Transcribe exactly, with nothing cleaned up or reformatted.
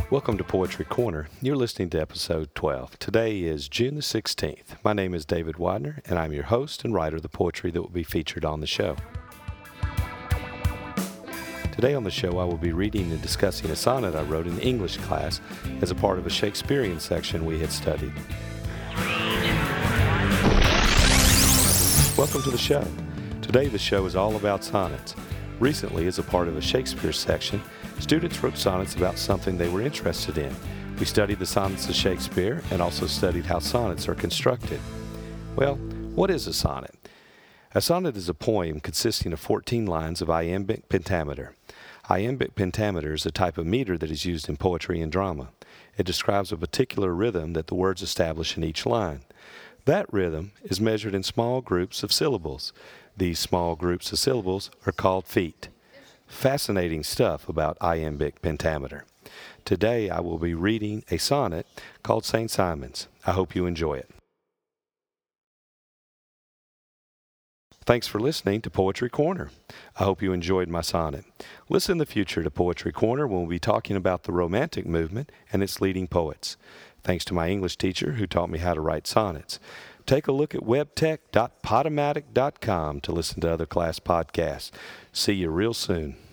Welcome to Poetry Corner. You're listening to episode twelve. Today is June the sixteenth. My name is David Widener, and I'm your host and writer of the poetry that will be featured on the show. Today on the show, I will be reading and discussing a sonnet I wrote in English class as a part of a Shakespearean section we had studied. Welcome to the show. Today, the show is all about sonnets. Recently, as a part of a Shakespeare section, students wrote sonnets about something they were interested in. We studied the sonnets of Shakespeare and also studied how sonnets are constructed. Well, what is a sonnet? A sonnet is a poem consisting of fourteen lines of iambic pentameter. Iambic pentameter is a type of meter that is used in poetry and drama. It describes a particular rhythm that the words establish in each line. That rhythm is measured in small groups of syllables. These small groups of syllables are called feet. Fascinating stuff about iambic pentameter. Today I will be reading a sonnet called Saint Simon's. I hope you enjoy it. Thanks for listening to Poetry Corner. I hope you enjoyed my sonnet. Listen in the future to Poetry Corner when we'll be talking about the Romantic movement and its leading poets. Thanks to my English teacher who taught me how to write sonnets. Take a look at webtech dot podomatic dot com to listen to other class podcasts. See you real soon.